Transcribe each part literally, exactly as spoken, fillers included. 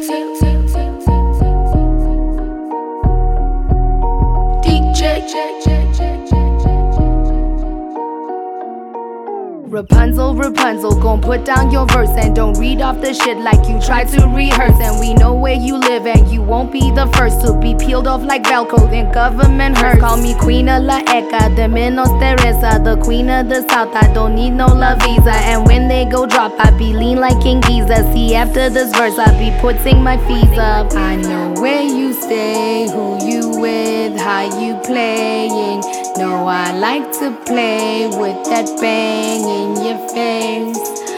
Rapunzel, Rapunzel, gon' put down your verse and don't read off the shit like you tried to rehearse. And we know where you live and you won't be the first to be peeled off like Velcro, then government hurts. Call me Queen of La Eca, de menos Teresa, the Queen of the South, I don't need no La Visa. And when they go drop, I be lean like King Giza. See, after this verse, I be putting my fees up. I know where you stay, who you with, how you playing. No, I like to play with that bang in your face.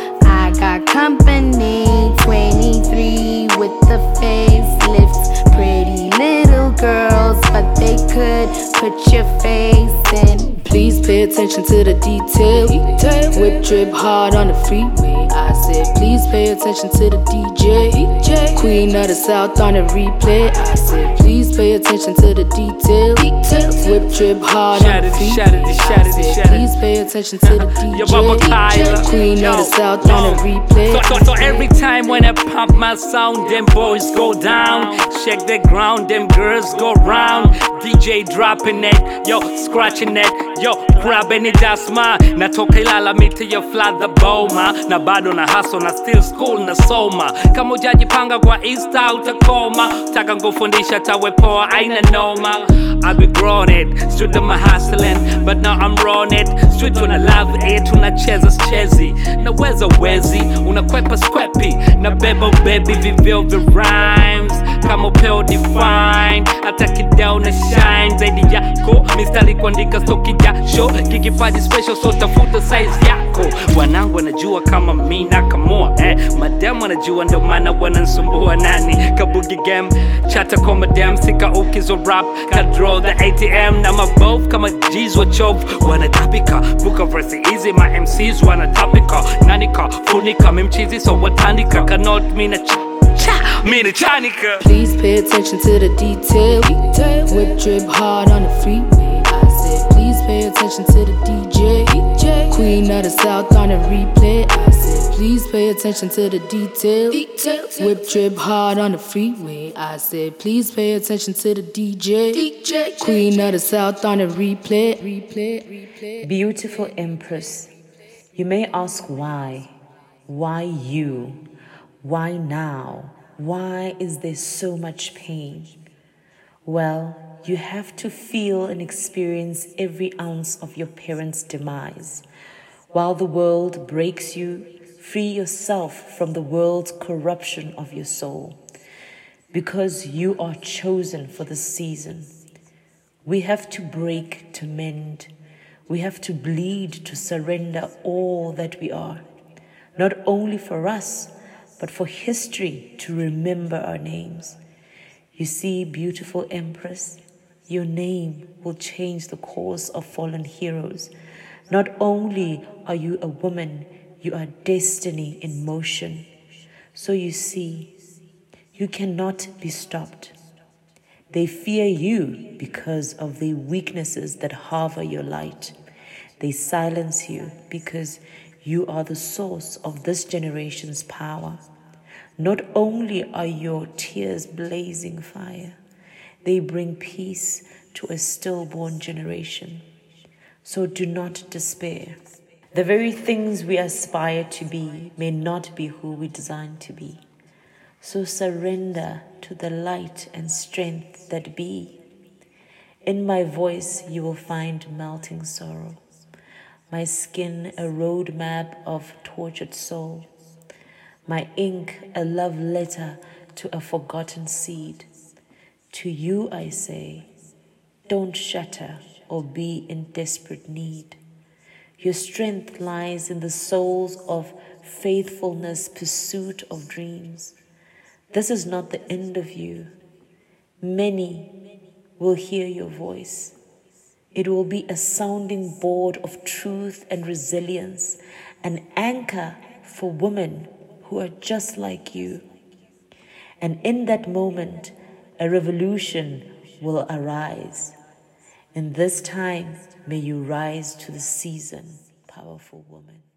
I got company, twenty-three with the facelifts. Pretty little girls, but they could put your face in. Please pay attention to the detail. Whip drip hard on the freeway. I said, please pay attention to the D J. Queen of the South on the replay. I said, please pay attention to the detail. Whip drip hard on the freeway. I said, please pay attention to the D J. Queen of the South on the replay. So, so, so every time when I pump my sound, them boys go down. Shake the ground, them girls go round. D J dropping it, yo, scratching it, yo, grabbing it, that's mine. Natoka Ilala miti yo flat the boma. Na bado na hustle, na still school na soma. Kama ujajipanga kwa Insta utakoma. Taka ngufundisha tawe poa aina noma. I be growing it, straight to my hustling. But now I'm rolling it, straight to na love it. Unacheza chezi, na weza wezi. Unakwepa skwepi, na bebo baby vivyo the rhymes. Kama upeo define, ataki down na shine. Zaidi yako, mistari kuandika stoki jasho. Kikipaji special so tafuta size yako. Wanangu wanajua kama mi nakamua eh. Madam wanajua ndo maana wanansumbua nani. Kabugi game, chata kwa madam. Sika ukizo rap, ka draw the A T M. Na mabovu kama G's wa chove. Wanatapika, buka verse easy. My M Cs wanatapika. Nanika, funika, mimchizi so watandika. Cannot mean a ch cha, mean a chanika. Please pay attention to the detail. Whip drip hard on the freeway. I said, please pay attention to the D J. Queen of the South on the replay. I said, please pay attention to the detail. Whip drip hard on the freeway. I said, please pay attention to the D J. Queen of the South on the replay. Replay, replay. Beautiful Empress, you may ask why. Why you? Why now? Why is there so much pain? Well, you have to feel and experience every ounce of your parents' demise. While the world breaks you, free yourself from the world's corruption of your soul. Because you are chosen for the season. We have to break to mend. We have to bleed to surrender all that we are. Not only for us, but for history to remember our names. You see, beautiful Empress, your name will change the course of fallen heroes. Not only are you a woman, you are destiny in motion. So you see, you cannot be stopped. They fear you because of the weaknesses that harbor your light. They silence you because you are the source of this generation's power. Not only are your tears blazing fire, they bring peace to a stillborn generation. So do not despair. The very things we aspire to be may not be who we design to be. So surrender to the light and strength that be. In my voice you will find melting sorrow. My skin a roadmap of tortured soul. My ink a love letter to a forgotten seed. To you I say, don't shatter or be in desperate need. Your strength lies in the souls of faithfulness, pursuit of dreams. This is not the end of you. Many will hear your voice. It will be a sounding board of truth and resilience, an anchor for women who are just like you. And in that moment, a revolution will arise. In this time, may you rise to the season, powerful woman.